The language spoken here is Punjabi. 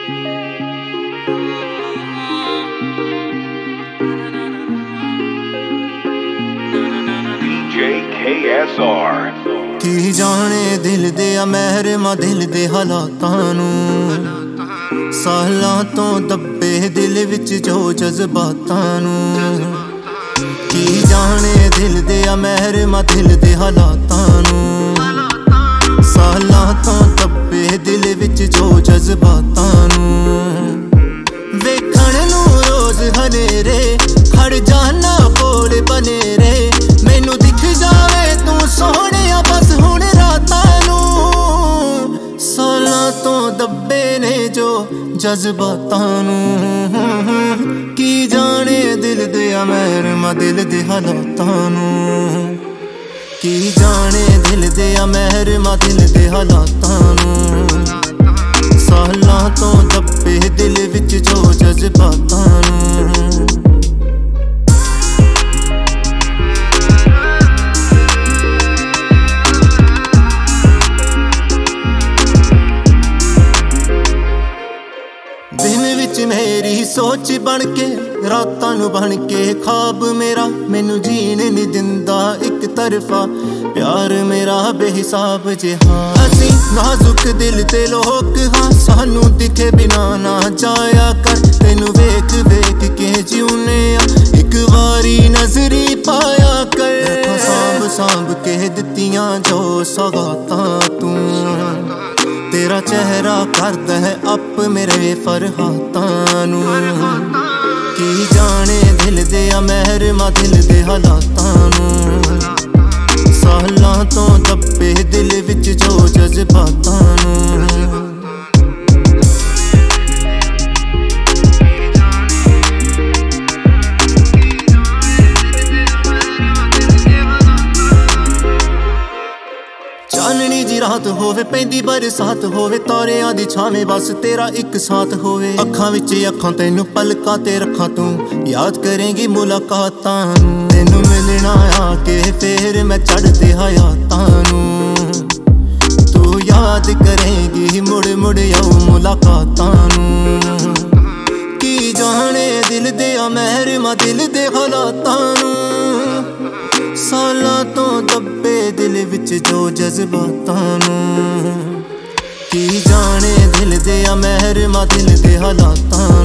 KSR ਕੀ ਜਾਣੇ ਦਿਲ ਦੇ ਆ ਮਹਿਰਮਾ ਦਿਲ ਦੇ ਹਾਲਾਤਾਂ ਨੂੰ, ਸਾਲਾਂ ਤੋਂ ਦੱਬੇ ਦਿਲ ਵਿੱਚ ਜੋ ਜਜ਼ਬਾਤਾਂ ਨੂੰ। ਕੀ ਜਾਣੇ ਦਿਲ ਦੇ ਆ ਮਹਿਰਮਾ ਦਿਲ ਦੇ ਹਾਲਾਤਾਂ ਨੂੰ, ਸਾਲਾਂ ਤੋਂ ਦੱਬੇ ਦਿਲ ਵਿੱਚ ਜੋ ਜਜ਼ਬਾਤਾਂ ਨੂੰ। ਵੇਖਣ ਨੂੰ ਰੋਜ਼ ਹਨੇਰੇ ਖੜ ਜਾਣਾ ਕੋਲ ਬਨੇਰੇ, ਮੈਨੂੰ ਦਿਖ ਜਾਵੇ ਤੂੰ ਸੋਹਣਿਆ ਬਸ ਹੁਣ ਰਾਤਾਂ ਨੂੰ। ਸਾਲਾਂ ਤੋਂ ਦੱਬੇ ਨੇ ਜੋ ਜਜ਼ਬਾਤਾਂ ਨੂੰ, ਕੀ ਜਾਣੇ ਦਿਲ ਦੇ ਆ ਮਹਿਰਮਾ ਦਿਲ ਦੇ ਹਾਲਾਤਾਂ ਨੂੰ। ਕੀ ਜਾਣੇ ਦਿਲ ਦੇ ਆ ਮਹਿਰਮਾ ਦਿਲ ਦੇ ਹਾਲਾਤਾਂ ਨੂੰ, ਸਾਲਾਂ ਤੋਂ ਦੱਬੇ ਦਿਲ ਵਿੱਚ ਜੋ ਜਜ਼ਬਾਤਾਂ ਨੂੰ। ਦਿਨ ਵਿੱਚ ਮੇਰੀ ਸੋਚ ਬਣ ਕੇ, ਰਾਤਾਂ ਨੂੰ ਬਣ ਕੇ ਖਾਬ ਮੇਰਾ, ਮੈਨੂੰ ਜੀਣ ਨਹੀਂ ਦਿੰਦਾ ਇੱਕ ਤਰਫਾ ਪਿਆਰ ਮੇਰਾ ਬੇਹਿਸਾਬ ਜਿਹਾ। ਅਸੀਂ ਨਾਜ਼ੁਕ ਦਿਲ ਤੇ ਲੋਕ ਹਾਂ, ਸਾਨੂੰ ਦਿਖੇ ਬਿਨਾ ਨਾ ਜਾਇਆ ਕਰ। ਤੈਨੂੰ ਵੇਖ ਵੇਖ ਕੇ ਜਿਉਨੇ ਆ, ਇੱਕ ਵਾਰੀ ਨਜ਼ਰੀ ਪਾਇਆ ਕਰ। ਸਾਂਭ ਸਾਂਭ ਕੇ ਦਿੱਤੀਆਂ ਜੋ ਸੌਗਾਤਾਂ ਤੂੰ, ਤੇਰਾ ਚਿਹਰਾ ਕਰਦਾ ਹੈ ਅੱਪ ਮੇਰੇ ਫਰਹਾਤਾਂ ਨੂੰ। ਕੀ ਜਾਣੇ ਦਿਲ ਦੇ ਆ ਮਹਿਰਮਾ ਦਿਲ ਦੇ ਹਾਲਾਤਾਂ ਨੂੰ, ਸਾਲਾਂ ਤੋਂ ਦੱਬੇ ਦਿਲ ਵਿੱਚ ਜੋ ਜਜ਼ਬਾਤਾਂ ਨੂੰ। ਚਾਨਣੀ ਜੀ ਰਾਤ ਹੋਵੇ, ਪੈਂਦੀ ਬਰਸਾਤ ਹੋਵੇ, ਤਾਰਿਆਂ ਦੀ ਛਾਵੇਂ ਬਸ ਤੇਰਾ ਇੱਕ ਸਾਥ ਹੋਵੇ। ਅੱਖਾਂ ਵਿੱਚ ਅੱਖਾਂ ਤੈਨੂੰ ਪਲਕਾਂ ਤੇ ਰੱਖਾਂ, ਤੂੰ ਯਾਦ ਕਰੇਂਗੀ ਮੁਲਾਕਾਤਾਂ ਨੂੰ। ਤੈਨੂੰ ਮਿਲਣਾ ਆ ਕੇ ਫੇਰ ਮੈਂ ਚੜ੍ਹਦੇ ਹਯਾਤਾਂ ਨੂੰ, ਤੂੰ ਯਾਦ ਕਰੇਂਗੀ ਮੁੜ ਮੁੜ ਆਊ ਮੁਲਾਕਾਤਾਂ ਨੂੰ। ਕੀ ਜਾਣੇ ਦਿਲ ਦੇ ਆ ਮਹਿਰਮਾ ਦਿਲ ਦੇ ਹਾਲਾਤਾਂ ਨੂੰ, ਸਾਲਾਂ ਤੋਂ ਦੱਬੇ ਦਿਲ ਵਿੱਚ ਜੋ ਜਜ਼ਬਾਤਾਂ ਨੂੰ। ਕੀ ਜਾਣੇ ਦਿਲ ਦੇ ਆ ਮਹਿਰਮਾ ਦਿਲ ਦੇ ਹਾਲਾਤਾਂ